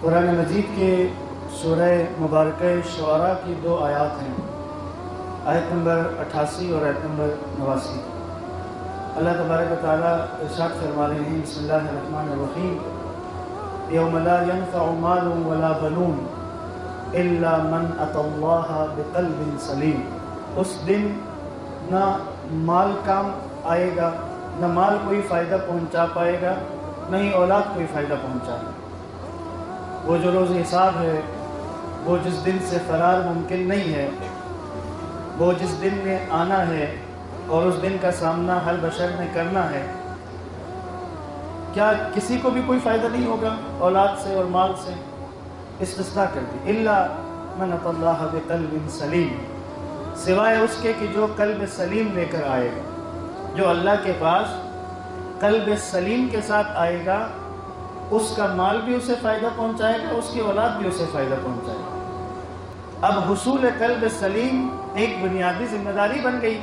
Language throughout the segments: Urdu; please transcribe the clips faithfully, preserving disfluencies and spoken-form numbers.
قرآن مجید کے سورہ مبارکہ شعراء کی دو آیات ہیں، آیت نمبر اٹھاسی اور آیت نمبر نواسی۔ اللہ تبارک و تعالیٰ ارشاد فرما رہے ہیں، بسم اللہ الرحمن الرحیم، یوم لا ينفع مال ولا بنون الا من اتى اللہ بقلب سلیم۔ اس دن نہ مال کام آئے گا، نہ مال کوئی فائدہ پہنچا پائے گا، نہ ہی اولاد کوئی فائدہ پہنچائے گا۔ وہ جو روز حساب ہے، وہ جس دن سے فرار ممکن نہیں ہے، وہ جس دن نے آنا ہے اور اس دن کا سامنا ہر بشر نے کرنا ہے، کیا کسی کو بھی کوئی فائدہ نہیں ہوگا اولاد سے اور مال سے؟ استثناء کر دی، الا من اتى اللہ بقلب سلیم، سوائے اس کے کہ جو قلب سلیم لے کر آئے گا۔ جو اللہ کے پاس قلب سلیم کے ساتھ آئے گا، اس کا مال بھی اسے فائدہ پہنچائے گا، اس کی اولاد بھی اسے فائدہ پہنچائے گا۔ اب حصول قلب سلیم ایک بنیادی ذمہ داری بن گئی،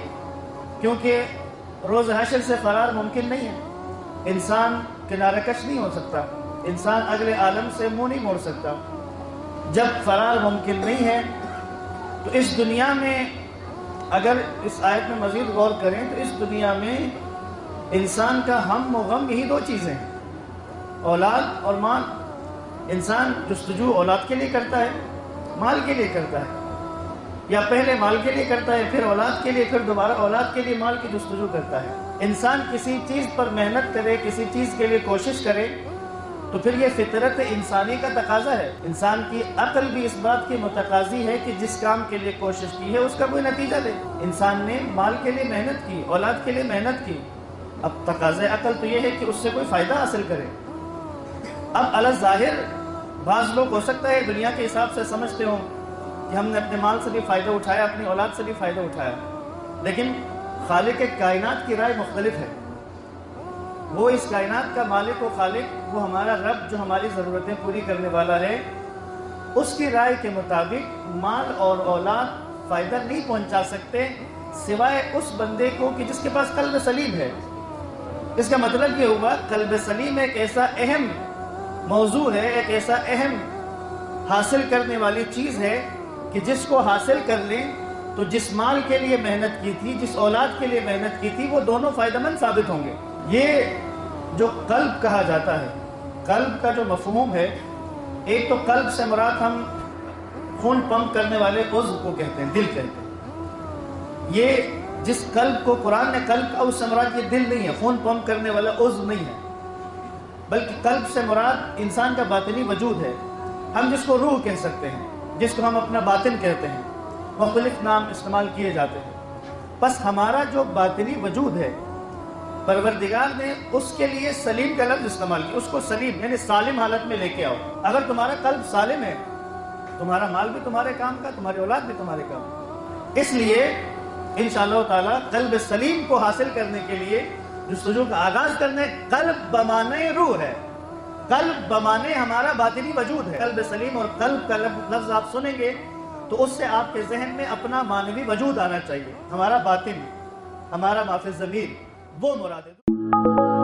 کیونکہ روز حشر سے فرار ممکن نہیں ہے۔ انسان کنارہ کش نہیں ہو سکتا، انسان اگلے عالم سے منہ نہیں موڑ سکتا۔ جب فرار ممکن نہیں ہے تو اس دنیا میں، اگر اس آیت میں مزید غور کریں تو اس دنیا میں انسان کا ہم و غم یہی دو چیزیں ہیں، اولاد اور مال۔ انسان جستجو اولاد کے لیے کرتا ہے، مال کے لیے کرتا ہے، یا پہلے مال کے لیے کرتا ہے، پھر اولاد کے لیے، پھر دوبارہ اولاد کے لیے مال کی جستجو کرتا ہے۔ انسان کسی چیز پر محنت کرے، کسی چیز کے لیے کوشش کرے تو پھر یہ فطرت انسانی کا تقاضا ہے۔ انسان کی عقل بھی اس بات کی متقاضی ہے کہ جس کام کے لیے کوشش کی ہے اس کا کوئی نتیجہ دے۔ انسان نے مال کے لیے محنت کی، اولاد کے لیے محنت کی، اب تقاضۂ عقل تو یہ ہے کہ اس سے کوئی فائدہ حاصل کرے۔ اب علی ظاہر بعض لوگ ہو سکتا ہے دنیا کے حساب سے سمجھتے ہوں کہ ہم نے اپنے مال سے بھی فائدہ اٹھایا، اپنی اولاد سے بھی فائدہ اٹھایا، لیکن خالق کائنات کی رائے مختلف ہے۔ وہ اس کائنات کا مالک و خالق، وہ ہمارا رب جو ہماری ضرورتیں پوری کرنے والا ہے، اس کی رائے کے مطابق مال اور اولاد فائدہ نہیں پہنچا سکتے سوائے اس بندے کو کہ جس کے پاس قلب سلیم ہے۔ اس کا مطلب یہ ہوا قلب سلیم ایک ایسا اہم موضوع ہے، ایک ایسا اہم حاصل کرنے والی چیز ہے کہ جس کو حاصل کر لیں تو جس مال کے لیے محنت کی تھی، جس اولاد کے لیے محنت کی تھی، وہ دونوں فائدہ مند ثابت ہوں گے۔ یہ جو قلب کہا جاتا ہے، قلب کا جو مفہوم ہے، ایک تو قلب سے مراد ہم خون پمپ کرنے والے عضو کو کہتے ہیں، دل کہتے ہیں۔ یہ جس قلب کو قرآن نے قلب کا، اس سے مراد یہ دل نہیں ہے، خون پمپ کرنے والا عضو نہیں ہے، بلکہ قلب سے مراد انسان کا باطنی وجود ہے۔ ہم جس کو روح کہہ سکتے ہیں، جس کو ہم اپنا باطن کہتے ہیں، مختلف نام استعمال کیے جاتے ہیں۔ بس ہمارا جو باطنی وجود ہے، پروردگار نے اس کے لیے سلیم کا لفظ استعمال کیا، اس کو سلیم یعنی سالم حالت میں لے کے آؤ۔ اگر تمہارا قلب سالم ہے، تمہارا مال بھی تمہارے کام کا، تمہاری اولاد بھی تمہارے کام کا۔ اس لیے انشاءاللہ تعالی قلب سلیم کو حاصل کرنے کے لیے جستجو کا آغاز کرنے، قلب بمانے روح ہے، قلب بمانے ہمارا باطنی وجود ہے۔ قلب سلیم اور قلب کا لفظ آپ سنیں گے تو اس سے آپ کے ذہن میں اپنا معنوی وجود آنا چاہیے، ہمارا باطن، ہمارا ما فی الضمیر، وہ مراد ہے۔